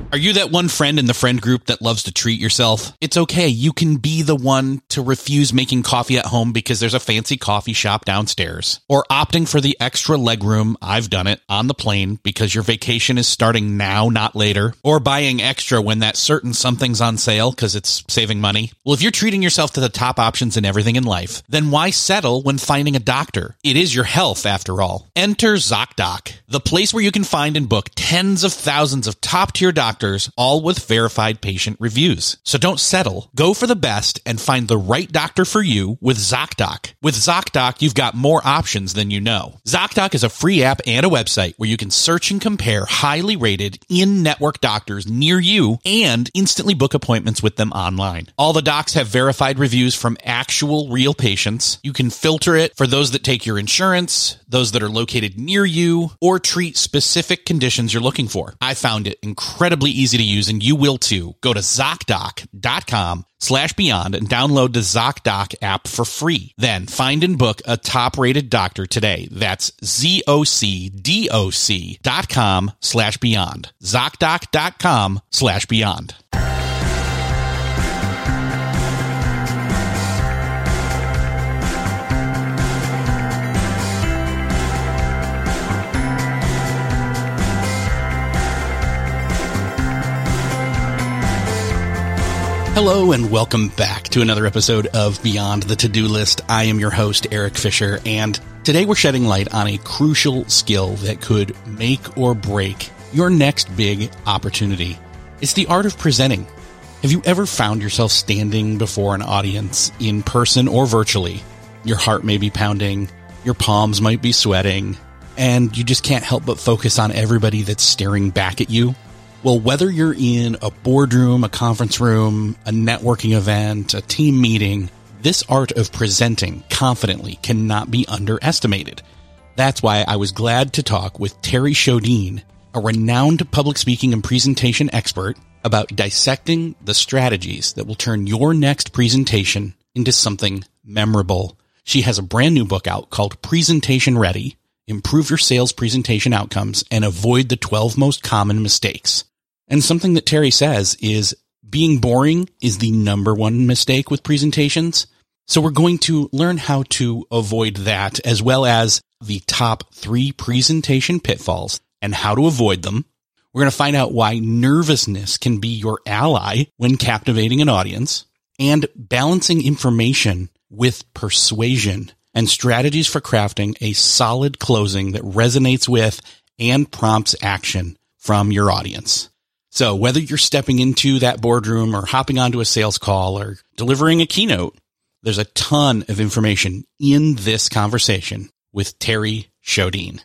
Are you that one friend in the friend group that loves to treat yourself? It's okay. You can be the one to refuse making coffee at home because there's a fancy coffee shop downstairs. Or opting for the extra legroom, I've done it, on the plane because your vacation is starting now, not later. Or buying extra when that certain something's on sale because it's saving money. Well, if you're treating yourself to the top options in everything in life, then why settle when finding a doctor? It is your health, after all. Enter ZocDoc, the place where you can find and book tens of thousands of top-tier doctors, all with verified patient reviews. So don't settle. Go for the best and find the right doctor for you with ZocDoc. With ZocDoc, you've got more options than you know. ZocDoc is a free app and a website where you can search and compare highly rated in-network doctors near you and instantly book appointments with them online. All the docs have verified reviews from actual real patients. You can filter it for those that take your insurance, those that are located near you, or treat specific conditions you're looking for. I found it incredibly easy to use, and you will too. Go to ZocDoc.com/beyond and download the ZocDoc app for free. Then find and book a top-rated doctor today. That's ZocDoc.com/beyond. ZocDoc.com/beyond. Hello and welcome back to another episode of Beyond the To-Do List. I am your host, Eric Fisher, and today we're shedding light on a crucial skill that could make or break your next big opportunity. It's the art of presenting. Have you ever found yourself standing before an audience in person or virtually? Your heart may be pounding, your palms might be sweating, and you just can't help but focus on everybody that's staring back at you. Well, whether you're in a boardroom, a conference room, a networking event, a team meeting, this art of presenting confidently cannot be underestimated. That's why I was glad to talk with Terry Shodine, a renowned public speaking and presentation expert, about dissecting the strategies that will turn your next presentation into something memorable. She has a brand new book out called Presentation Ready: Improve Your Sales Presentation Outcomes and Avoid the 12 Most Common Mistakes. And something that Terry says is being boring is the number one mistake with presentations. So we're going to learn how to avoid that, as well as the top 3 presentation pitfalls and how to avoid them. We're going to find out why nervousness can be your ally when captivating an audience, and balancing information with persuasion and strategies for crafting a solid closing that resonates with and prompts action from your audience. So whether you're stepping into that boardroom or hopping onto a sales call or delivering a keynote, there's a ton of information in this conversation with Terry Shodine.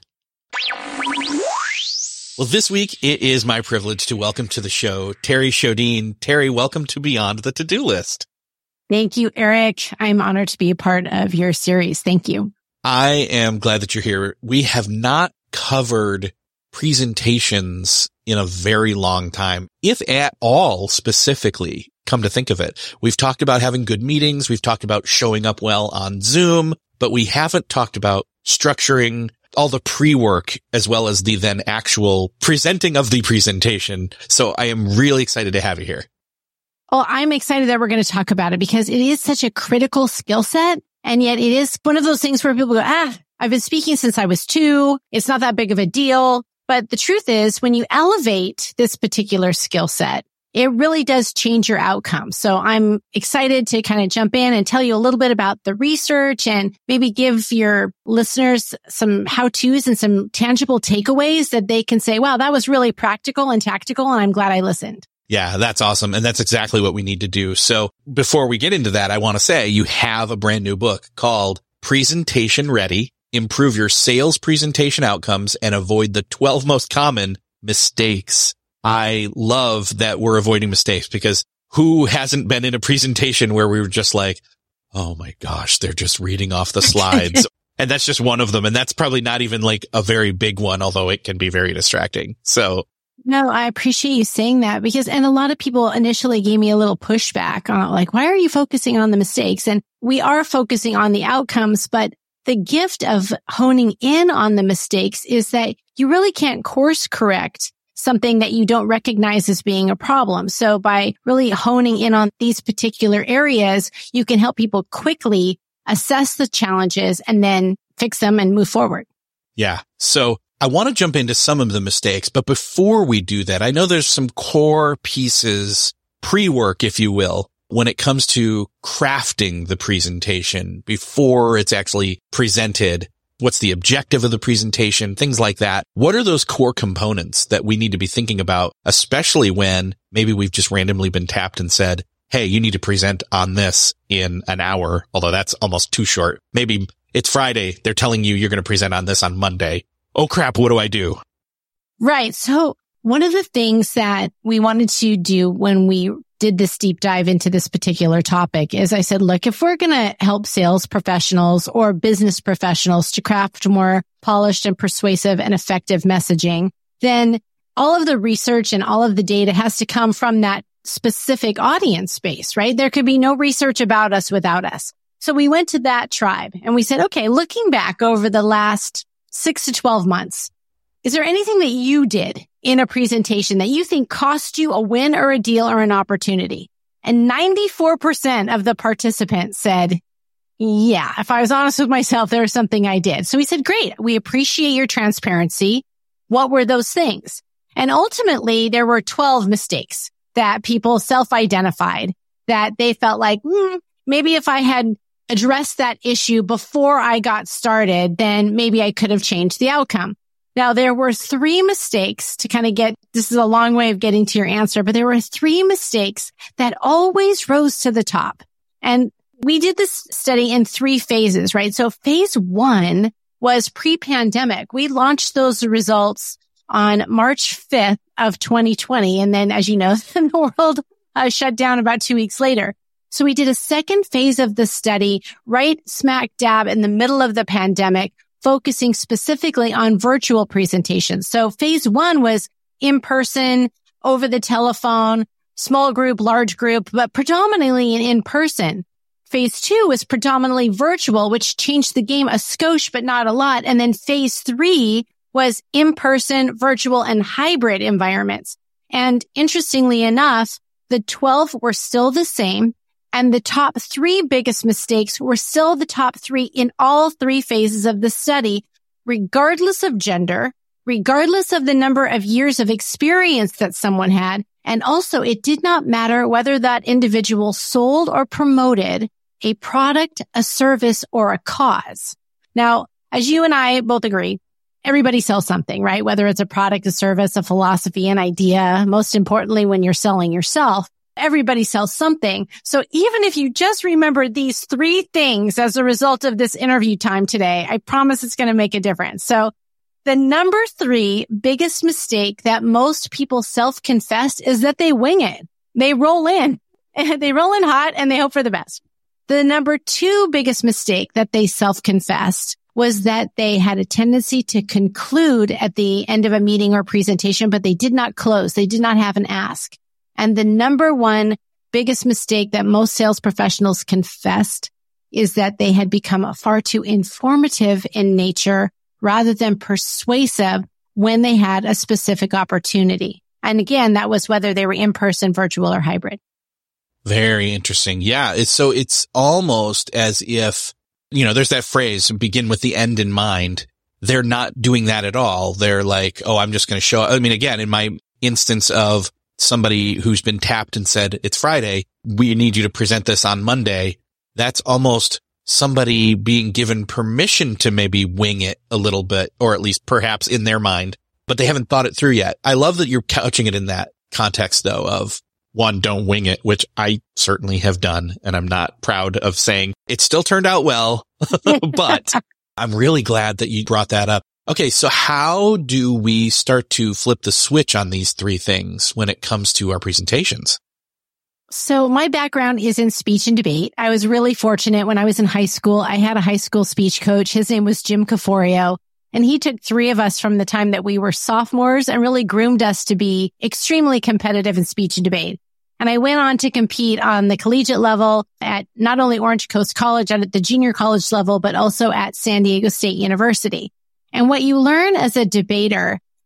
Well, this week it is my privilege to welcome to the show Terry Shodine. Terry, welcome to Beyond the To-Do List. Thank you, Eric. I'm honored to be a part of your series. Thank you. I am glad that you're here. We have not covered presentations in a very long time, if at all specifically, come to think of it. We've talked about having good meetings. We've talked about showing up well on Zoom, but we haven't talked about structuring all the pre-work as well as the then actual presenting of the presentation. So I am really excited to have you here. Well, I'm excited that we're going to talk about it because it is such a critical skill set. And yet it is one of those things where people go, I've been speaking since I was 2. It's not that big of a deal. But the truth is, when you elevate this particular skill set, it really does change your outcome. So I'm excited to kind of jump in and tell you a little bit about the research and maybe give your listeners some how-tos and some tangible takeaways that they can say, wow, that was really practical and tactical, and I'm glad I listened. Yeah, that's awesome. And that's exactly what we need to do. So before we get into that, I want to say you have a brand new book called Presentation Ready: Improve Your Sales Presentation Outcomes and Avoid the 12 Most Common Mistakes. I love that we're avoiding mistakes, because who hasn't been in a presentation where we were just like, oh my gosh, they're just reading off the slides. And that's just one of them. And that's probably not even like a very big one, although it can be very distracting. So no, I appreciate you saying that, because, and a lot of people initially gave me a little pushback on like, why are you focusing on the mistakes? And we are focusing on the outcomes, but the gift of honing in on the mistakes is that you really can't course correct something that you don't recognize as being a problem. So by really honing in on these particular areas, you can help people quickly assess the challenges and then fix them and move forward. Yeah. So I want to jump into some of the mistakes, but before we do that, I know there's some core pieces, pre-work, if you will, when it comes to crafting the presentation before it's actually presented. What's the objective of the presentation? Things like that. What are those core components that we need to be thinking about, especially when maybe we've just randomly been tapped and said, hey, you need to present on this in an hour, although that's almost too short. Maybe it's Friday. They're telling you you're going to present on this on Monday. Oh, crap. What do I do? Right. So one of the things that we wanted to do when we did this deep dive into this particular topic is I said, look, if we're going to help sales professionals or business professionals to craft more polished and persuasive and effective messaging, then all of the research and all of the data has to come from that specific audience space, right? There could be no research about us without us. So we went to that tribe and we said, okay, looking back over the last 6 to 12 months, is there anything that you did in a presentation that you think cost you a win or a deal or an opportunity? And 94% of the participants said, yeah, if I was honest with myself, there was something I did. So we said, great. We appreciate your transparency. What were those things? And ultimately, there were 12 mistakes that people self-identified that they felt like, maybe if I had addressed that issue before I got started, then maybe I could have changed the outcome. Now, there were 3 mistakes to kind of this is a long way of getting to your answer, but there were 3 mistakes that always rose to the top. And we did this study in 3 phases, right? So phase 1 was pre-pandemic. We launched those results on March 5th of 2020. And then, as you know, the world shut down about 2 weeks later. So we did a second phase of the study right smack dab in the middle of the pandemic, focusing specifically on virtual presentations. So phase 1 was in person, over the telephone, small group, large group, but predominantly in person. Phase 2 was predominantly virtual, which changed the game a skosh, but not a lot. And then phase 3 was in person, virtual, and hybrid environments. And interestingly enough, the 12 were still the same. And the top 3 biggest mistakes were still the top 3 in all 3 phases of the study, regardless of gender, regardless of the number of years of experience that someone had. And also, it did not matter whether that individual sold or promoted a product, a service, or a cause. Now, as you and I both agree, everybody sells something, right? Whether it's a product, a service, a philosophy, an idea. Most importantly, when you're selling yourself, everybody sells something. So even if you just remember these 3 things as a result of this interview time today, I promise it's going to make a difference. So the number 3 biggest mistake that most people self-confess is that they wing it. They roll in. They roll in hot and they hope for the best. The number 2 biggest mistake that they self-confessed was that they had a tendency to conclude at the end of a meeting or presentation, but they did not close. They did not have an ask. And the number 1 biggest mistake that most sales professionals confessed is that they had become far too informative in nature rather than persuasive when they had a specific opportunity. And again, that was whether they were in person, virtual, or hybrid. Very interesting. Yeah. It's almost as if, there's that phrase, begin with the end in mind. They're not doing that at all. They're like, oh, I'm just going to show. I mean, again, in my instance of somebody who's been tapped and said, it's Friday, we need you to present this on Monday. That's almost somebody being given permission to maybe wing it a little bit, or at least perhaps in their mind, but they haven't thought it through yet. I love that you're couching it in that context, though, of 1, don't wing it, which I certainly have done. And I'm not proud of saying it still turned out well, but I'm really glad that you brought that up. Okay, so how do we start to flip the switch on these 3 things when it comes to our presentations? So my background is in speech and debate. I was really fortunate when I was in high school. I had a high school speech coach. His name was Jim Caforio, and he took 3 of us from the time that we were sophomores and really groomed us to be extremely competitive in speech and debate. And I went on to compete on the collegiate level at not only Orange Coast College and at the junior college level, but also at San Diego State University. And what you learn as a debater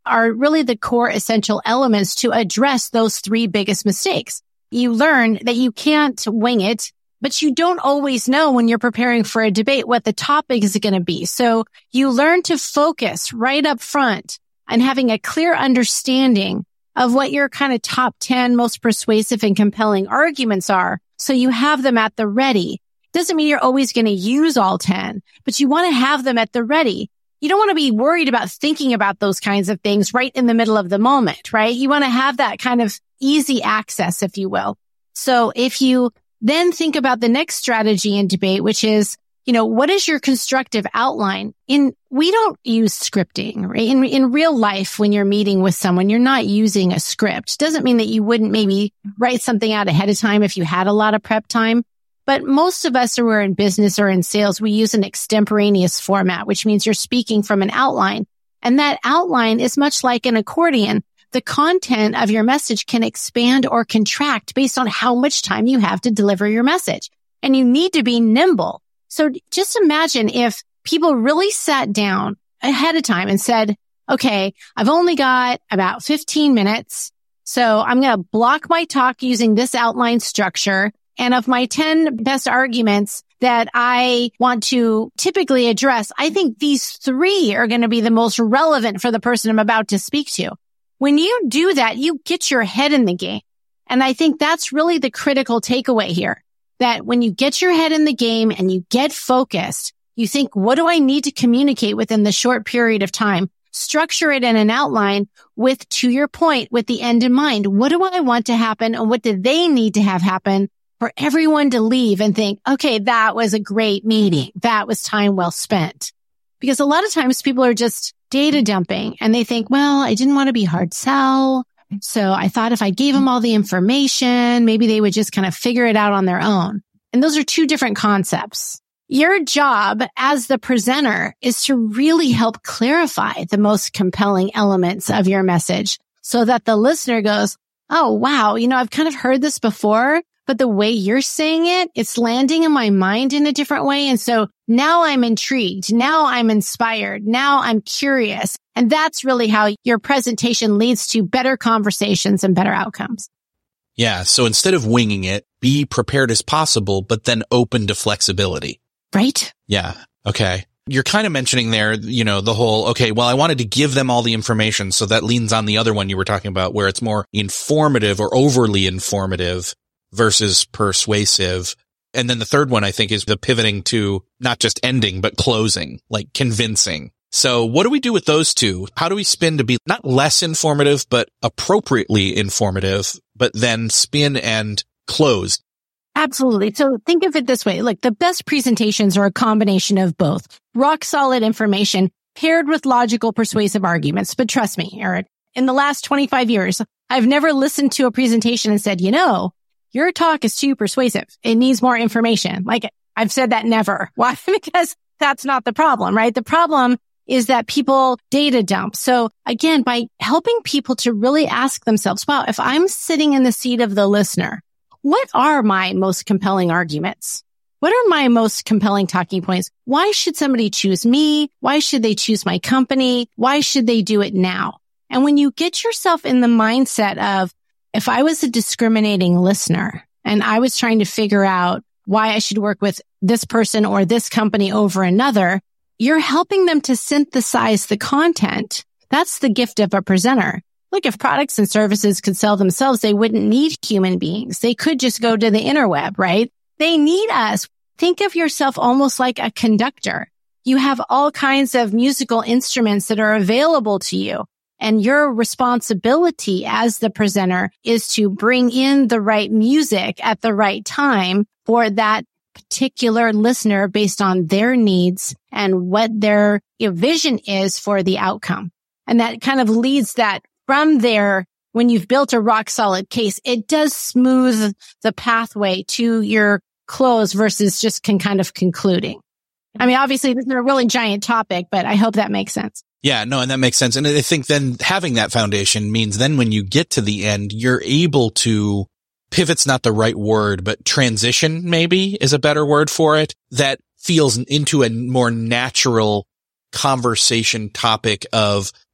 are really the core essential elements to address those three biggest mistakes. You learn that you can't wing it, but you don't always know when you're preparing for a debate what the topic is going to be. So you learn to focus right up front on having a clear understanding of what your kind of top 10 most persuasive and compelling arguments are. So you have them at the ready. Doesn't mean you're always going to use all 10, but you want to have them at the ready. You don't want to be worried about thinking about those kinds of things right in the middle of the moment, right? You want to have that kind of easy access, if you will. So if you then think about the next strategy in debate, which is, what is your constructive outline? We don't use scripting, right? In real life, when you're meeting with someone, you're not using a script. Doesn't mean that you wouldn't maybe write something out ahead of time if you had a lot of prep time. But most of us who are in business or in sales, we use an extemporaneous format, which means you're speaking from an outline. And that outline is much like an accordion. The content of your message can expand or contract based on how much time you have to deliver your message. And you need to be nimble. So just imagine if people really sat down ahead of time and said, okay, I've only got about 15 minutes. So I'm going to block my talk using this outline structure. And of my 10 best arguments that I want to typically address, I think these 3 are going to be the most relevant for the person I'm about to speak to. When you do that, you get your head in the game. And I think that's really the critical takeaway here, that when you get your head in the game and you get focused, you think, what do I need to communicate within the short period of time? Structure it in an outline with, to your point, with the end in mind. What do I want to happen and what do they need to have happen for everyone to leave and think, okay, that was a great meeting. That was time well spent. Because a lot of times people are just data dumping and they think, well, I didn't want to be hard sell. So I thought if I gave them all the information, maybe they would just kind of figure it out on their own. And those are 2 different concepts. Your job as the presenter is to really help clarify the most compelling elements of your message so that the listener goes, oh, wow, I've kind of heard this before, but the way you're saying it, it's landing in my mind in a different way. And so now I'm intrigued. Now I'm inspired. Now I'm curious. And that's really how your presentation leads to better conversations and better outcomes. Yeah. So instead of winging it, be prepared as possible, but then open to flexibility. Right? Yeah. Okay. You're kind of mentioning there, the whole, okay, well, I wanted to give them all the information. So that leans on the other one you were talking about where it's more informative or overly informative versus persuasive. And then the third one, I think, is the pivoting to not just ending, but closing, like convincing. So what do we do with those 2? How do we spin to be not less informative, but appropriately informative, but then spin and close? Absolutely. So think of it this way. Like the best presentations are a combination of both rock solid information paired with logical persuasive arguments. But trust me, Eric, in the last 25 years, I've never listened to a presentation and said, your talk is too persuasive. It needs more information. Like I've said that never. Why? Because that's not the problem, right? The problem is that people data dump. So again, by helping people to really ask themselves, wow, if I'm sitting in the seat of the listener, what are my most compelling arguments? What are my most compelling talking points? Why should somebody choose me? Why should they choose my company? Why should they do it now? And when you get yourself in the mindset of, if I was a discriminating listener and I was trying to figure out why I should work with this person or this company over another, you're helping them to synthesize the content. That's the gift of a presenter. Look, if products and services could sell themselves, they wouldn't need human beings. They could just go to the interweb, right? They need us. Think of yourself almost like a conductor. You have all kinds of musical instruments that are available to you. And your responsibility as the presenter is to bring in the right music at the right time for that particular listener based on their needs and what their vision is for the outcome. And that kind of leads that from there, when you've built a rock solid case, it does smooth the pathway to your close versus just kind of concluding. I mean, obviously, this is a really giant topic, but I hope that makes sense. Yeah, no, and that makes sense. And I think then having that foundation means then when you get to the end, you're able to pivot's not the right word, but transition maybe is a better word for it. That feels into a more natural conversation topic of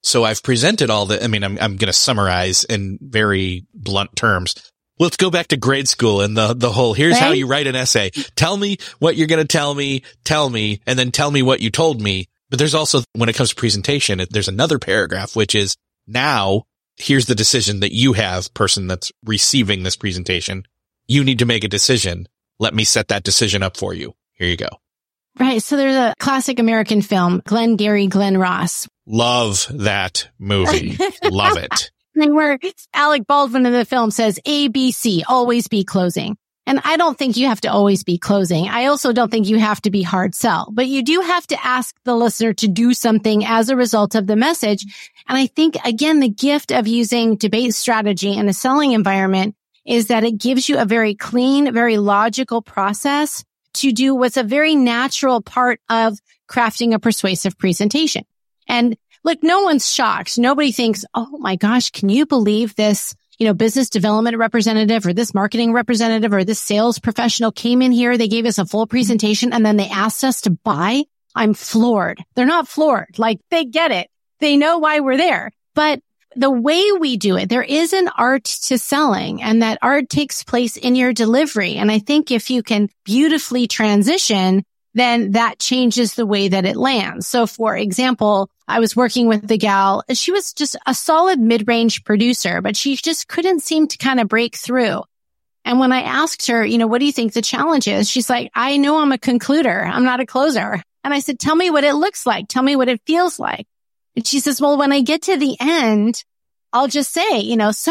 So I've presented all the, I'm going to summarize in very blunt terms. Let's go back to grade school and the whole, here's how you write an essay. Tell me what you're going to tell me, and then tell me what you told me. But there's also, when it comes to presentation, there's another paragraph, which is now here's the decision that you have, person that's receiving this presentation. You need to make a decision. Let me set that decision up for you. Here you go. Right. So there's a classic American film, Glengarry Glen Ross. Love that movie. Love it. Where Alec Baldwin in the film says, ABC, always be closing. And I don't think you have to always be closing. I also don't think you have to be hard sell, but you do have to ask the listener to do something as a result of the message. And I think, again, the gift of using debate strategy in a selling environment is that it gives you a very clean, very logical process to do what's a very natural part of crafting a persuasive presentation. And look, no one's shocked. Nobody thinks, oh my gosh, can you believe this, business development representative or this marketing representative or this sales professional came in here. They gave us a full presentation and then they asked us to buy. I'm floored. They're not floored. Like they get it. They know why we're there. But the way we do it, there is an art to selling, and that art takes place in your delivery. And I think if you can beautifully transition, then that changes the way that it lands. So for example, I was working with the gal. She was just a solid mid-range producer, but she just couldn't seem to kind of break through. And when I asked her, what do you think the challenge is? She's like, I know I'm a concluder. I'm not a closer. And I said, tell me what it looks like. Tell me what it feels like. And she says, well, when I get to the end, I'll just say,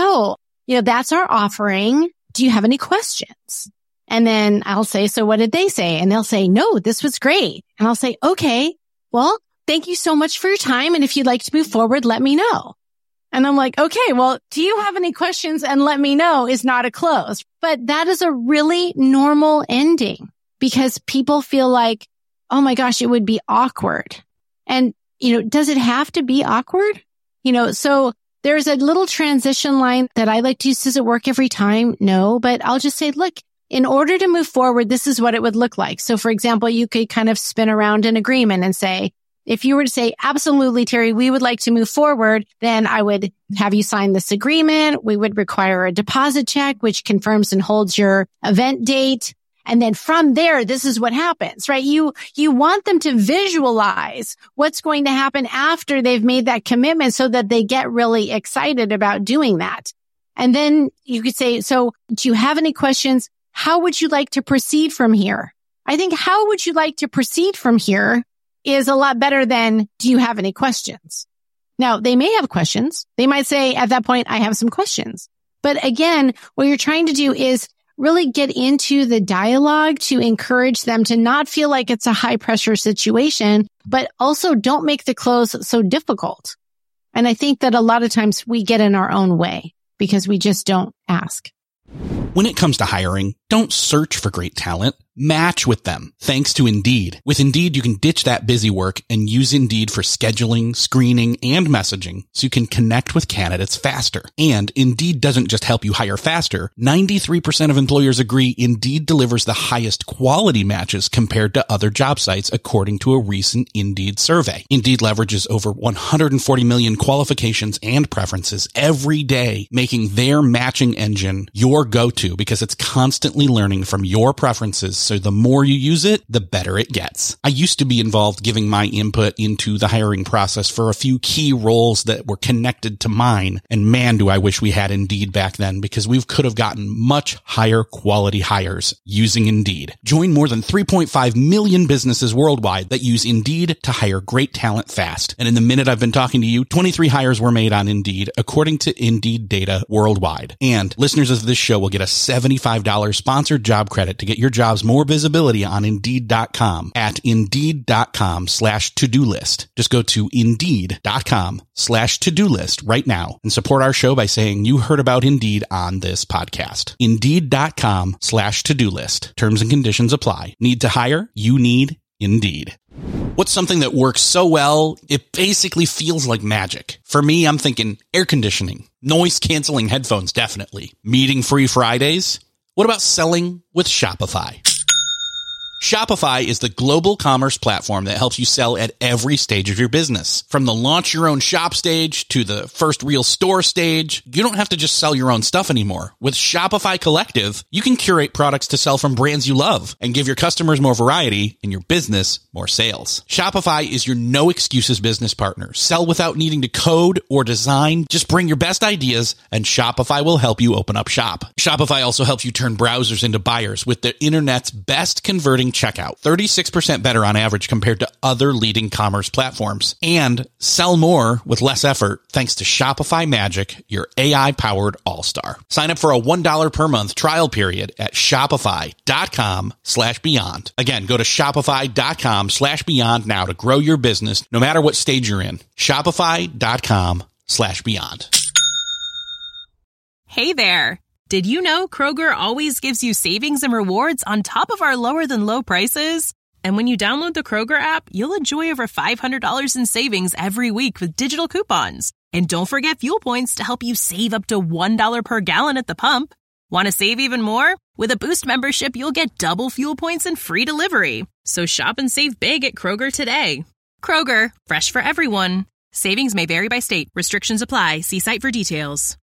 that's our offering. Do you have any questions? And then I'll say, so what did they say? And they'll say, no, this was great. And I'll say, okay, well, thank you so much for your time. And if you'd like to move forward, let me know. And I'm like, okay, well, do you have any questions? And let me know is not a close. But that is a really normal ending because people feel like, oh my gosh, it would be awkward. And does it have to be awkward? So there's a little transition line that I like to use. Does it work every time? No, but I'll just say, look, in order to move forward, this is what it would look like. So for example, you could kind of spin around an agreement and say, if you were to say, absolutely, Terry, we would like to move forward, then I would have you sign this agreement. We would require a deposit check, which confirms and holds your event date. And then from there, this is what happens, right? You want them to visualize what's going to happen after they've made that commitment so that they get really excited about doing that. And then you could say, so do you have any questions? How would you like to proceed from here? I think how would you like to proceed from here is a lot better than do you have any questions? Now, they may have questions. They might say at that point, I have some questions. But again, what you're trying to do is really get into the dialogue to encourage them to not feel like it's a high pressure situation, but also don't make the close so difficult. And I think that a lot of times we get in our own way because we just don't ask. When it comes to hiring, don't search for great talent. Match with them. Thanks to Indeed. With Indeed, you can ditch that busy work and use Indeed for scheduling, screening, and messaging so you can connect with candidates faster. And Indeed doesn't just help you hire faster. 93% of employers agree Indeed delivers the highest quality matches compared to other job sites, according to a recent Indeed survey. Indeed leverages over 140 million qualifications and preferences every day, making their matching engine your go-to because it's constantly learning from your preferences. So the more you use it, the better it gets. I used to be involved giving my input into the hiring process for a few key roles that were connected to mine. And man, do I wish we had Indeed back then because we could have gotten much higher quality hires using Indeed. Join more than 3.5 million businesses worldwide that use Indeed to hire great talent fast. And in the minute I've been talking to you, 23 hires were made on Indeed, according to Indeed data worldwide. And listeners of this show will get a $75 sponsored job credit to get your jobs more visibility on Indeed.com at Indeed.com/to-do list. Just go to Indeed.com/to-do list right now and support our show by saying you heard about Indeed on this podcast. Indeed.com/to-do list. Terms and conditions apply. Need to hire? You need Indeed. What's something that works so well, it basically feels like magic? For me, I'm thinking air conditioning, noise canceling headphones, definitely. Meeting free Fridays. What about selling with Shopify? Shopify is the global commerce platform that helps you sell at every stage of your business. From the launch your own shop stage to the first real store stage, you don't have to just sell your own stuff anymore. With Shopify Collective, you can curate products to sell from brands you love and give your customers more variety and your business more sales. Shopify is your no excuses business partner. Sell without needing to code or design. Just bring your best ideas and Shopify will help you open up shop. Shopify also helps you turn browsers into buyers with the internet's best converting checkout, 36% better on average compared to other leading commerce platforms, and sell more with less effort thanks to Shopify Magic, your AI-powered all-star. Sign up for a $1 per month trial period at shopify.com/beyond. Again, go to shopify.com/beyond now to grow your business no matter what stage you're in. Shopify.com/beyond. Hey there. Did you know Kroger always gives you savings and rewards on top of our lower than low prices? And when you download the Kroger app, you'll enjoy over $500 in savings every week with digital coupons. And don't forget fuel points to help you save up to $1 per gallon at the pump. Want to save even more? With a Boost membership, you'll get double fuel points and free delivery. So shop and save big at Kroger today. Kroger, fresh for everyone. Savings may vary by state. Restrictions apply. See site for details.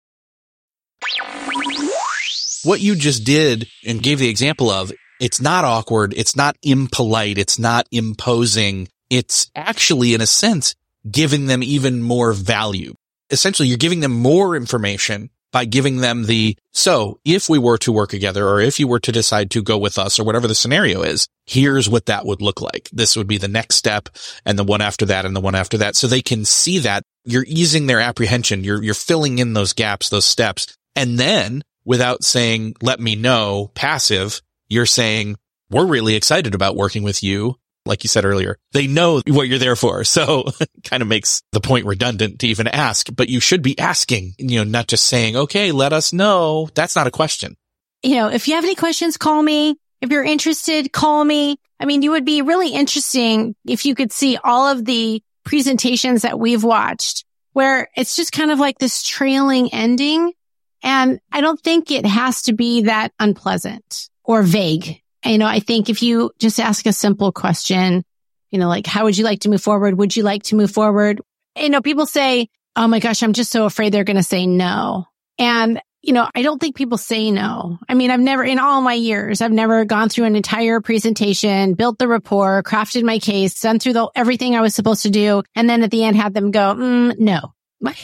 What you just did and gave the example of, it's not awkward, it's not impolite, it's not imposing. It's actually, in a sense, giving them even more value. Essentially, you're giving them more information by giving them so if we were to work together or if you were to decide to go with us or whatever the scenario is, here's what that would look like. This would be the next step and the one after that and the one after that. So they can see that you're easing their apprehension. You're filling in those gaps, those steps. And then without saying, let me know, passive, you're saying, we're really excited about working with you. Like you said earlier, they know what you're there for. So it kind of makes the point redundant to even ask, but you should be asking, not just saying, okay, let us know. That's not a question. If you have any questions, call me. If you're interested, call me. I mean, it would be really interesting if you could see all of the presentations that we've watched where it's just kind of like this trailing ending. And I don't think it has to be that unpleasant or vague. I think if you just ask a simple question, like, how would you like to move forward? Would you like to move forward? People say, oh my gosh, I'm just so afraid they're going to say no. And, I don't think people say no. I mean, in all my years, I've never gone through an entire presentation, built the rapport, crafted my case, done through everything I was supposed to do. And then at the end had them go, no.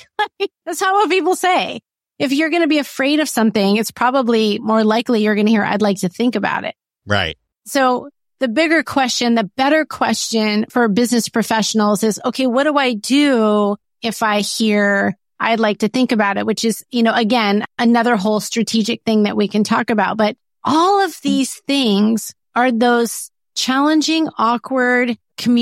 That's not what people say. If you're going to be afraid of something, it's probably more likely you're going to hear, I'd like to think about it. Right. So the bigger question, the better question for business professionals is, okay, what do I do if I hear, I'd like to think about it, which is, again, another whole strategic thing that we can talk about. But all of these things are those challenging, awkward,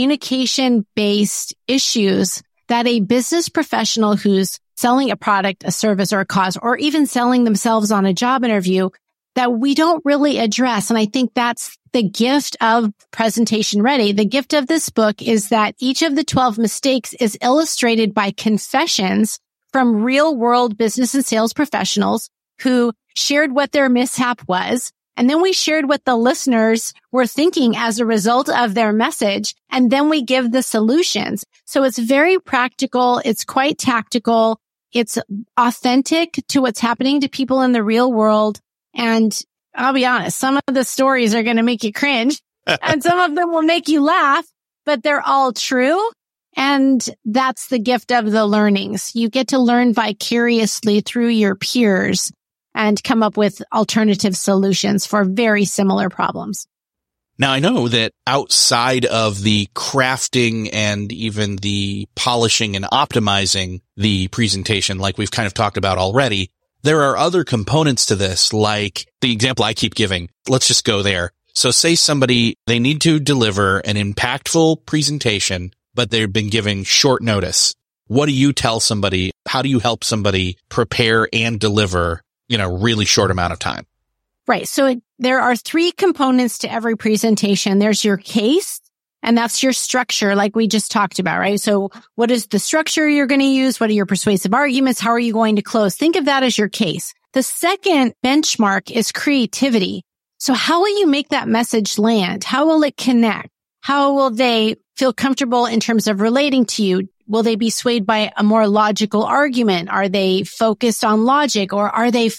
communication-based issues that a business professional who's selling a product, a service, or a cause, or even selling themselves on a job interview that we don't really address. And I think that's the gift of Presentation Ready. The gift of this book is that each of the 12 mistakes is illustrated by confessions from real world business and sales professionals who shared what their mishap was. And then we shared what the listeners were thinking as a result of their message. And then we give the solutions. So it's very practical. It's quite tactical. It's authentic to what's happening to people in the real world. And I'll be honest, some of the stories are going to make you cringe and some of them will make you laugh, but they're all true. And that's the gift of the learnings. You get to learn vicariously through your peers and come up with alternative solutions for very similar problems. Now, I know that outside of the crafting and even the polishing and optimizing the presentation, like we've kind of talked about already, there are other components to this, like the example I keep giving. Let's just go there. So say they need to deliver an impactful presentation, but they've been given short notice. What do you tell somebody? How do you help somebody prepare and deliver in a really short amount of time? Right. So there are 3 components to every presentation. There's your case, and that's your structure, like we just talked about, right? So what is the structure you're going to use? What are your persuasive arguments? How are you going to close? Think of that as your case. The second benchmark is creativity. So how will you make that message land? How will it connect? How will they feel comfortable in terms of relating to you? Will they be swayed by a more logical argument? Are they focused on logic, or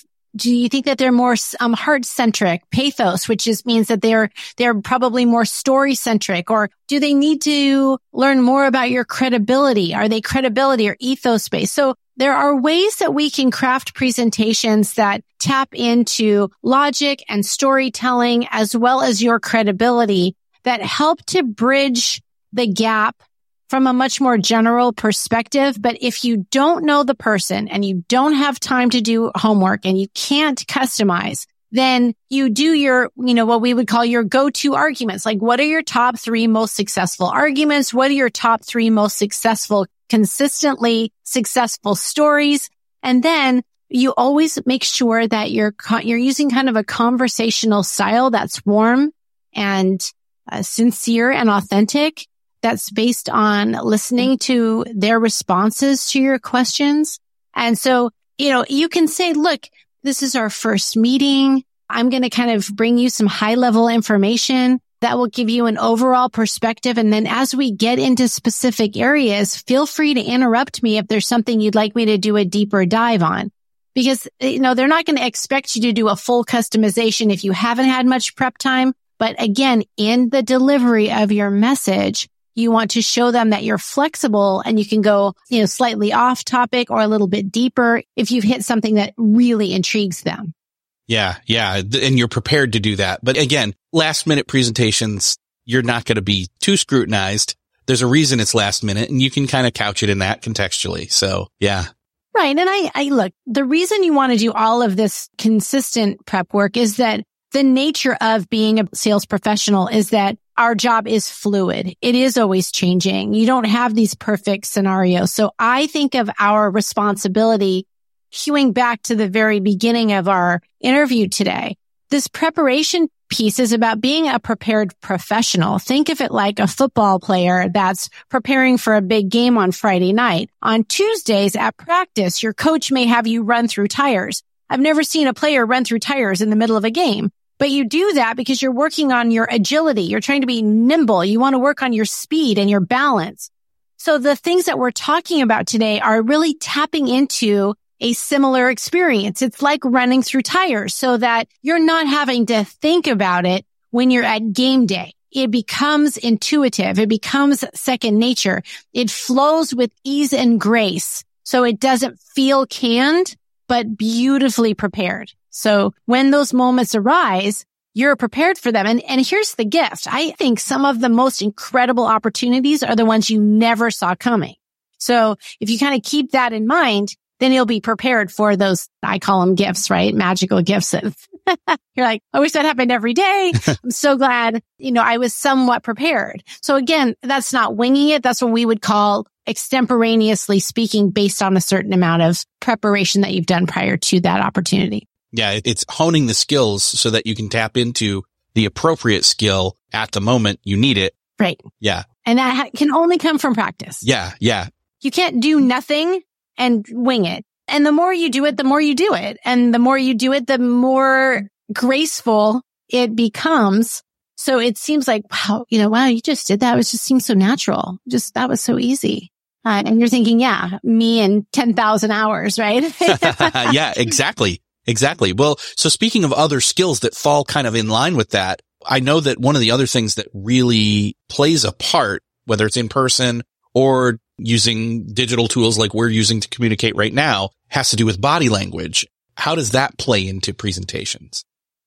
do you think that they're more heart-centric, pathos, which means that they're probably more story-centric? Or do they need to learn more about your credibility? Are they credibility or ethos-based? So there are ways that we can craft presentations that tap into logic and storytelling as well as your credibility that help to bridge the gap from a much more general perspective. But if you don't know the person and you don't have time to do homework and you can't customize, then you do your, what we would call your go-to arguments. Like, what are your top 3 most successful arguments? What are your top 3 most successful, consistently successful stories? And then you always make sure that you're using kind of a conversational style that's warm and sincere and authentic, that's based on listening to their responses to your questions. And so, you can say, look, this is our first meeting. I'm going to kind of bring you some high level information that will give you an overall perspective. And then as we get into specific areas, feel free to interrupt me if there's something you'd like me to do a deeper dive on. Because, they're not going to expect you to do a full customization if you haven't had much prep time. But again, in the delivery of your message, you want to show them that you're flexible and you can go, slightly off topic or a little bit deeper if you've hit something that really intrigues them. Yeah. And you're prepared to do that. But again, last minute presentations, you're not going to be too scrutinized. There's a reason it's last minute, and you can kind of couch it in that contextually. So yeah. Right. And I look, the reason you want to do all of this consistent prep work is that the nature of being a sales professional is that our job is fluid. It is always changing. You don't have these perfect scenarios. So I think of our responsibility, hewing back to the very beginning of our interview today. This preparation piece is about being a prepared professional. Think of it like a football player that's preparing for a big game on Friday night. On Tuesdays at practice, your coach may have you run through tires. I've never seen a player run through tires in the middle of a game. But you do that because you're working on your agility. You're trying to be nimble. You want to work on your speed and your balance. So the things that we're talking about today are really tapping into a similar experience. It's like running through tires so that you're not having to think about it when you're at game day. It becomes intuitive. It becomes second nature. It flows with ease and grace. So it doesn't feel canned, but beautifully prepared. So when those moments arise, you're prepared for them. And here's the gift. I think some of the most incredible opportunities are the ones you never saw coming. So if you kind of keep that in mind, then you'll be prepared for those, I call them gifts, right? Magical gifts. You're like, I wish that happened every day. I'm so glad, I was somewhat prepared. So again, that's not winging it. That's what we would call extemporaneously speaking based on a certain amount of preparation that you've done prior to that opportunity. Yeah, it's honing the skills so that you can tap into the appropriate skill at the moment you need it. Right. Yeah. And that can only come from practice. Yeah. You can't do nothing and wing it. And the more you do it, the more you do it. And the more you do it, the more graceful it becomes. So it seems like, wow, you just did that. It just seems so natural. That was so easy. And you're thinking, yeah, me in 10,000 hours, right? Yeah, exactly. Well, so speaking of other skills that fall kind of in line with that, I know that one of the other things that really plays a part, whether it's in person or using digital tools like we're using to communicate right now, has to do with body language. How does that play into presentations?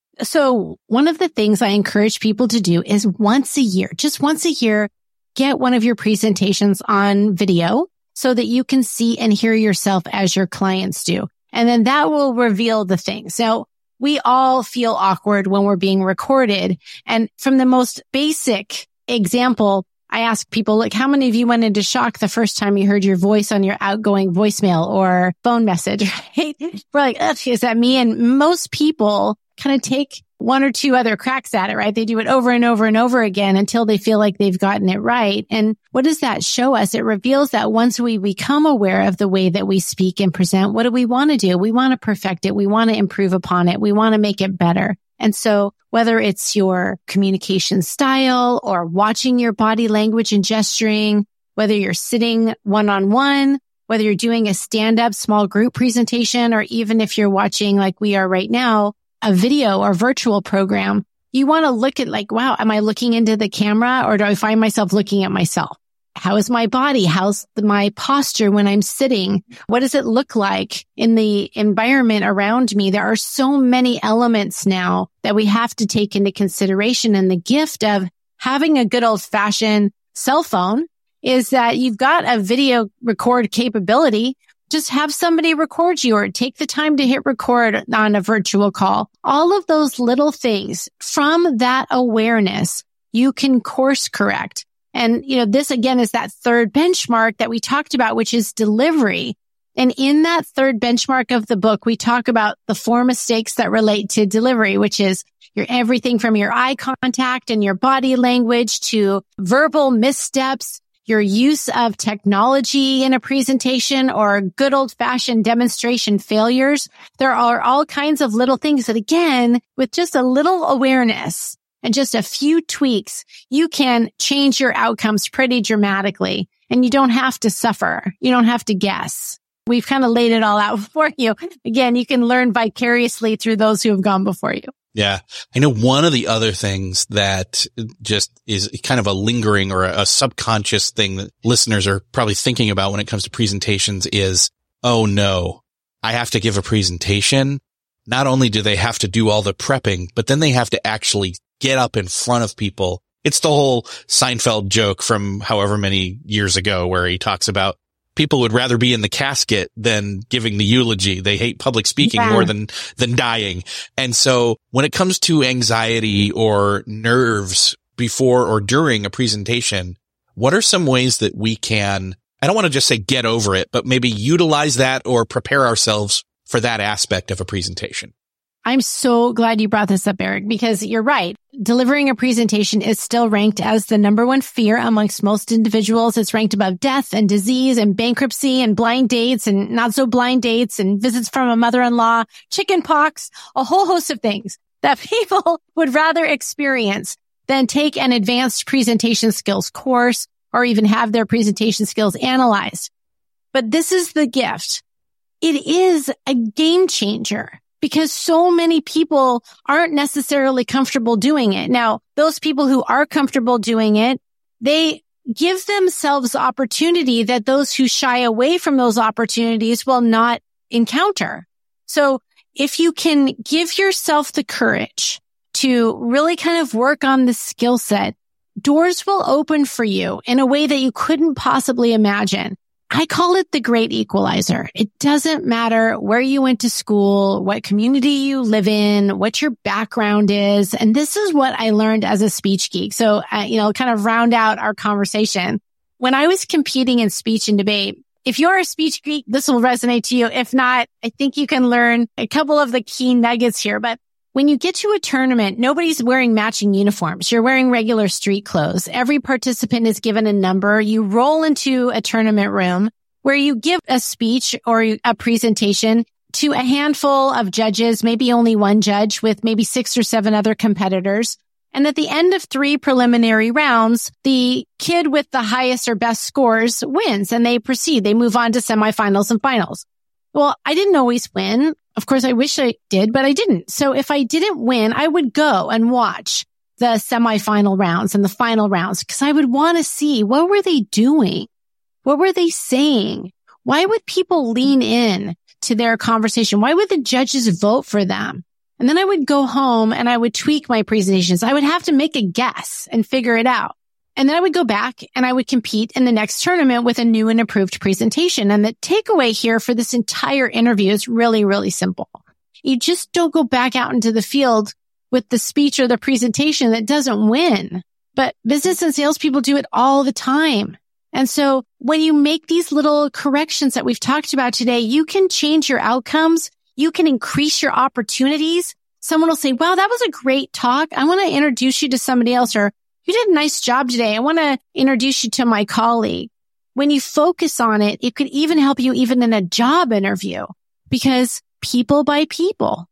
So one of the things I encourage people to do is just once a year, get one of your presentations on video so that you can see and hear yourself as your clients do. And then that will reveal the things. Now, we all feel awkward when we're being recorded. And from the most basic example, I ask people, like, how many of you went into shock the first time you heard your voice on your outgoing voicemail or phone message, right? We're like, ugh, is that me? And most people kind of take one or two other cracks at it, right? They do it over and over and over again until they feel like they've gotten it right. And what does that show us? It reveals that once we become aware of the way that we speak and present, what do we want to do? We want to perfect it. We want to improve upon it. We want to make it better. And so whether it's your communication style or watching your body language and gesturing, whether you're sitting one-on-one, whether you're doing a stand-up small group presentation, or even if you're watching, like we are right now, a video or virtual program, you want to look at like, wow, am I looking into the camera or do I find myself looking at myself? How is my body? How's my posture when I'm sitting? What does it look like in the environment around me? There are so many elements now that we have to take into consideration. And the gift of having a good old fashioned cell phone is that you've got a video record capability. Just have somebody record you or take the time to hit record on a virtual call. All of those little things, from that awareness, you can course correct. And, this again is that third benchmark that we talked about, which is delivery. And in that third benchmark of the book, we talk about the 4 mistakes that relate to delivery, which is everything from your eye contact and your body language to verbal missteps, your use of technology in a presentation, or good old-fashioned demonstration failures. There are all kinds of little things that, again, with just a little awareness and just a few tweaks, you can change your outcomes pretty dramatically. And you don't have to suffer. You don't have to guess. We've kind of laid it all out for you. Again, you can learn vicariously through those who have gone before you. Yeah. I know one of the other things that just is kind of a lingering or a subconscious thing that listeners are probably thinking about when it comes to presentations is, oh no, I have to give a presentation. Not only do they have to do all the prepping, but then they have to actually get up in front of people. It's the whole Seinfeld joke from however many years ago where he talks about people would rather be in the casket than giving the eulogy. They hate public speaking more than dying. And so when it comes to anxiety or nerves before or during a presentation, what are some ways that we can, I don't want to just say get over it, but maybe utilize that or prepare ourselves for that aspect of a presentation? I'm so glad you brought this up, Eric, because you're right. Delivering a presentation is still ranked as the number one fear amongst most individuals. It's ranked above death and disease and bankruptcy and blind dates and not so blind dates and visits from a mother-in-law, chicken pox, a whole host of things that people would rather experience than take an advanced presentation skills course or even have their presentation skills analyzed. But this is the gift. It is a game changer, because so many people aren't necessarily comfortable doing it. Now, those people who are comfortable doing it, they give themselves opportunity that those who shy away from those opportunities will not encounter. So if you can give yourself the courage to really kind of work on the skill set, doors will open for you in a way that you couldn't possibly imagine. I call it the great equalizer. It doesn't matter where you went to school, what community you live in, what your background is. And this is what I learned as a speech geek. So, kind of round out our conversation. When I was competing in speech and debate, if you're a speech geek, this will resonate to you. If not, I think you can learn a couple of the key nuggets here. But when you get to a tournament, nobody's wearing matching uniforms. You're wearing regular street clothes. Every participant is given a number. You roll into a tournament room where you give a speech or a presentation to a handful of judges, maybe only one judge with maybe 6 or 7 other competitors. And at the end of 3 preliminary rounds, the kid with the highest or best scores wins and they proceed. They move on to semifinals and finals. Well, I didn't always win. Of course, I wish I did, but I didn't. So if I didn't win, I would go and watch the semifinal rounds and the final rounds because I would want to see what were they doing? What were they saying? Why would people lean in to their conversation? Why would the judges vote for them? And then I would go home and I would tweak my presentations. I would have to make a guess and figure it out. And then I would go back and I would compete in the next tournament with a new and improved presentation. And the takeaway here for this entire interview is really, really simple. You just don't go back out into the field with the speech or the presentation that doesn't win. But business and salespeople do it all the time. And so when you make these little corrections that we've talked about today, you can change your outcomes. You can increase your opportunities. Someone will say, wow, that was a great talk. I want to introduce you to somebody else, or you did a nice job today. I want to introduce you to my colleague. When you focus on it, it could even help you even in a job interview because people buy people.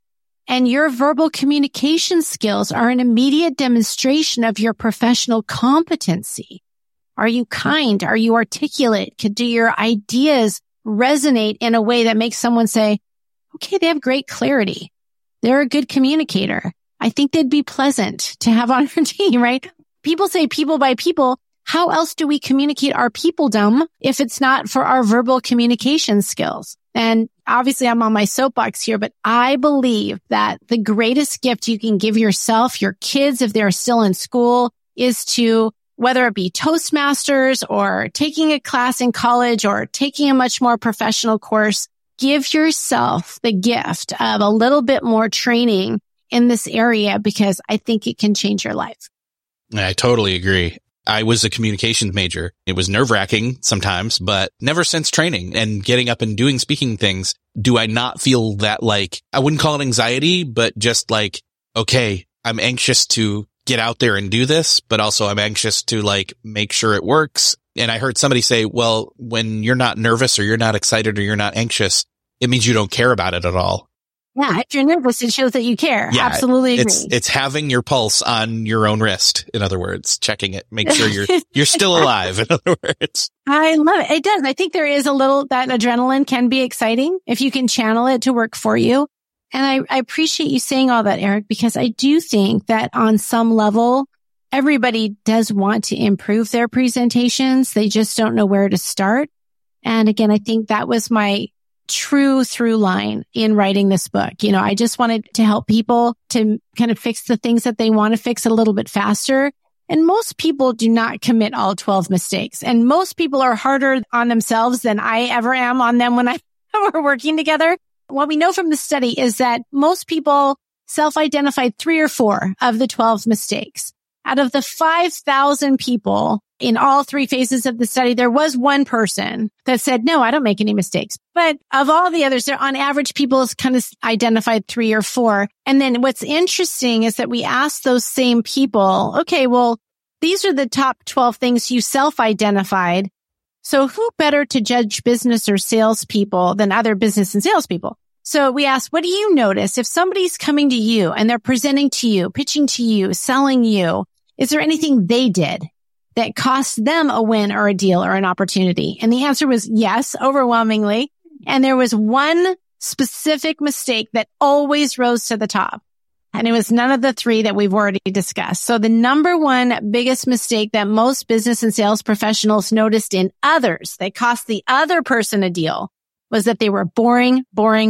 And your verbal communication skills are an immediate demonstration of your professional competency. Are you kind? Are you articulate? Do your ideas resonate in a way that makes someone say, okay, they have great clarity. They're a good communicator. I think they'd be pleasant to have on our team, right? People say people by people. How else do we communicate our peopledom if it's not for our verbal communication skills? And obviously I'm on my soapbox here, but I believe that the greatest gift you can give yourself, your kids, if they're still in school, is to, whether it be Toastmasters or taking a class in college or taking a much more professional course, give yourself the gift of a little bit more training in this area, because I think it can change your life. I totally agree. I was a communications major. It was nerve-wracking sometimes, but never since training and getting up and doing speaking things, do I not feel that, like, I wouldn't call it anxiety, but just like, okay, I'm anxious to get out there and do this, but also I'm anxious to, like, make sure it works. And I heard somebody say, well, when you're not nervous or you're not excited or you're not anxious, it means you don't care about it at all. Yeah, if you're nervous, it shows that you care. Yeah, absolutely agree. It's having your pulse on your own wrist. In other words, checking it, make sure you're still alive. In other words, I love it. It does. I think there is a little, that adrenaline can be exciting if you can channel it to work for you. And I appreciate you saying all that, Eric, because I do think that on some level, everybody does want to improve their presentations. They just don't know where to start. And again, I think that was my true through line in writing this book. You know, I just wanted to help people to kind of fix the things that they want to fix a little bit faster. And most people do not commit all 12 mistakes. And most people are harder on themselves than I ever am on them when we're working together. What we know from the study is that most people self-identified 3 or 4 of the 12 mistakes. Out of the 5,000 people in all 3 phases of the study, there was one person that said, no, I don't make any mistakes. But of all the others, on average, people kind of identified 3 or 4. And then what's interesting is that we asked those same people, okay, well, these are the top 12 things you self-identified. So who better to judge business or salespeople than other business and salespeople? So we asked, what do you notice if somebody's coming to you and they're presenting to you, pitching to you, selling you? Is there anything they did that cost them a win or a deal or an opportunity? And the answer was yes, overwhelmingly. And there was one specific mistake that always rose to the top. And it was none of the 3 that we've already discussed. So the number one biggest mistake that most business and sales professionals noticed in others that cost the other person a deal was that they were boring.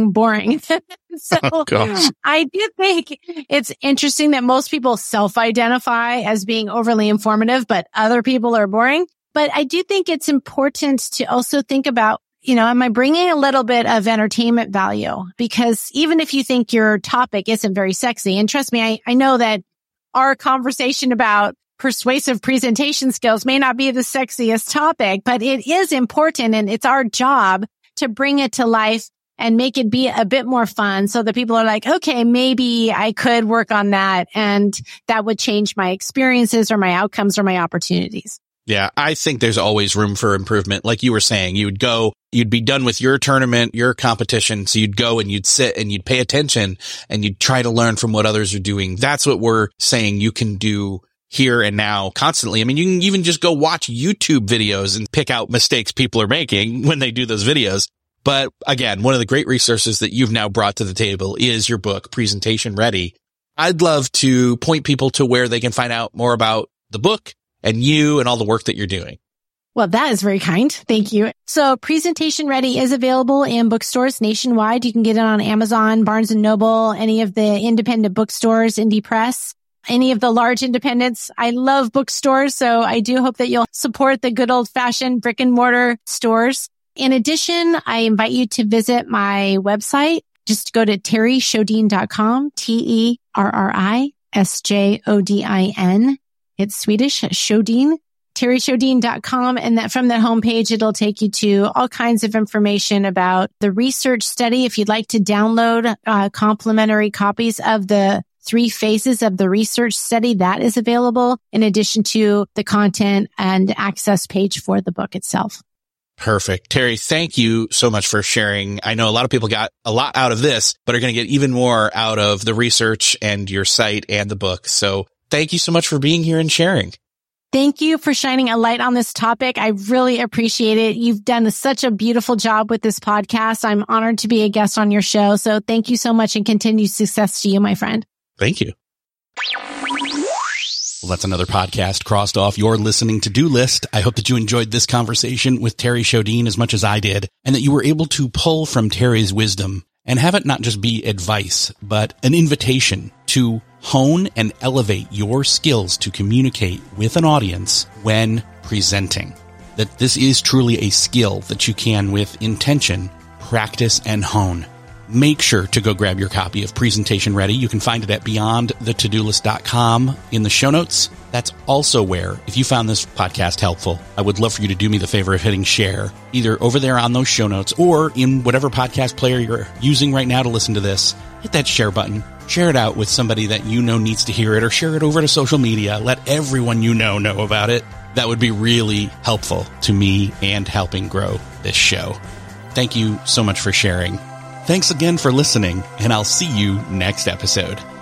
So I do think it's interesting that most people self-identify as being overly informative, but other people are boring. But I do think it's important to also think about, you know, am I bringing a little bit of entertainment value? Because even if you think your topic isn't very sexy, and trust me, I know that our conversation about persuasive presentation skills may not be the sexiest topic, but it is important, and it's our job to bring it to life and make it be a bit more fun so that people are like, okay, maybe I could work on that and that would change my experiences or my outcomes or my opportunities. Yeah, I think there's always room for improvement. Like you were saying, you'd be done with your tournament, your competition. So you'd go and you'd sit and you'd pay attention and you'd try to learn from what others are doing. That's what we're saying you can do here and now constantly. I mean, you can even just go watch YouTube videos and pick out mistakes people are making when they do those videos. But again, one of the great resources that you've now brought to the table is your book, Presentation Ready. I'd love to point people to where they can find out more about the book and you and all the work that you're doing. Well, that is very kind. Thank you. So Presentation Ready is available in bookstores nationwide. You can get it on Amazon, Barnes & Noble, any of the independent bookstores, Indie Press, any of the large independents. I love bookstores, so I do hope that you'll support the good old-fashioned brick and mortar stores. In addition, I invite you to visit my website. Just go to terryshodin.com, TerriShodin. It's Swedish, Shodin, terryshodin.com. And that from the homepage, it'll take you to all kinds of information about the research study. If you'd like to download complimentary copies of the 3 phases of the research study, that is available in addition to the content and access page for the book itself. Perfect. Terry, thank you so much for sharing. I know a lot of people got a lot out of this, but are going to get even more out of the research and your site and the book. So thank you so much for being here and sharing. Thank you for shining a light on this topic. I really appreciate it. You've done such a beautiful job with this podcast. I'm honored to be a guest on your show. So thank you so much and continued success to you, my friend. Thank you. Well, that's another podcast crossed off your listening to-do list. I hope that you enjoyed this conversation with Terry Shodine as much as I did, and that you were able to pull from Terry's wisdom and have it not just be advice, but an invitation to hone and elevate your skills to communicate with an audience when presenting. That this is truly a skill that you can, with intention, practice and hone. Make sure to go grab your copy of Presentation Ready. You can find it at beyondthetodolist.com in the show notes. That's also where, if you found this podcast helpful, I would love for you to do me the favor of hitting share, either over there on those show notes or in whatever podcast player you're using right now to listen to this. Hit that share button. Share it out with somebody that you know needs to hear it, or share it over to social media. Let everyone you know about it. That would be really helpful to me and helping grow this show. Thank you so much for sharing. Thanks again for listening, and I'll see you next episode.